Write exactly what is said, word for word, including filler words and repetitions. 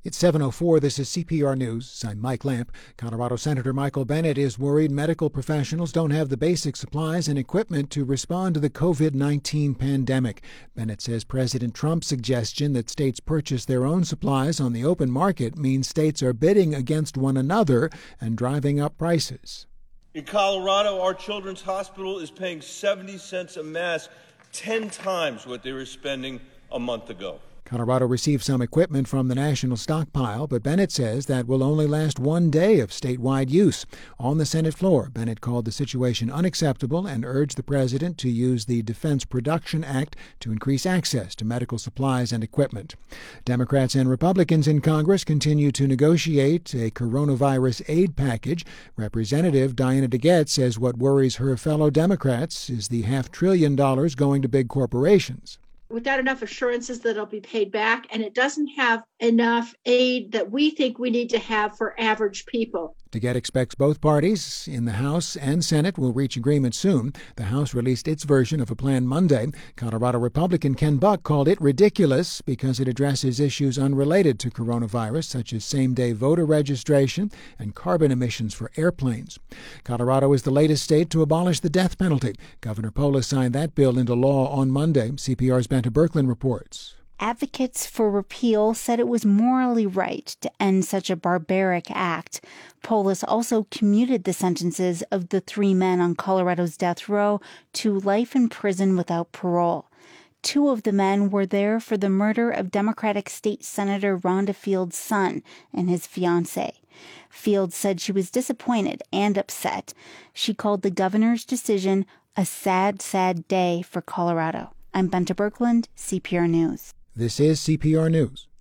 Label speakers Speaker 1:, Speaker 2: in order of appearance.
Speaker 1: It's seven oh four. This is C P R News. I'm Mike Lamp. Colorado Senator Michael Bennet is worried medical professionals don't have the basic supplies and equipment to respond to the covid nineteen pandemic. Bennet says President Trump's suggestion that states purchase their own supplies on the open market means states are bidding against one another and driving up prices.
Speaker 2: In Colorado, our children's hospital is paying seventy cents a mask, ten times what they were spending a month ago.
Speaker 1: Colorado received some equipment from the national stockpile, but Bennet says that will only last one day of statewide use. On the Senate floor, Bennet called the situation unacceptable and urged the president to use the Defense Production Act to increase access to medical supplies and equipment. Democrats and Republicans in Congress continue to negotiate a coronavirus aid package. Representative Diana DeGette says what worries her fellow Democrats is the half trillion dollars going to big corporations.
Speaker 3: We've got enough assurances that it'll be paid back, and it doesn't have enough aid that we think we need to have for average people.
Speaker 1: DeGette expects both parties in the House and Senate will reach agreement soon. The House released its version of a plan Monday. Colorado Republican Ken Buck called it ridiculous because it addresses issues unrelated to coronavirus, such as same-day voter registration and carbon emissions for airplanes. Colorado is the latest state to abolish the death penalty. Governor Polis signed that bill into law on Monday. C P R's Benta Berkland reports.
Speaker 4: Advocates for repeal said it was morally right to end such a barbaric act. Polis also commuted the sentences of the three men on Colorado's death row to life in prison without parole. Two of the men were there for the murder of Democratic State Senator Rhonda Fields' son and his fiancée. Fields said she was disappointed and upset. She called the governor's decision a sad, sad day for Colorado. I'm Benta Berkland, C P R News.
Speaker 1: This is C P R News.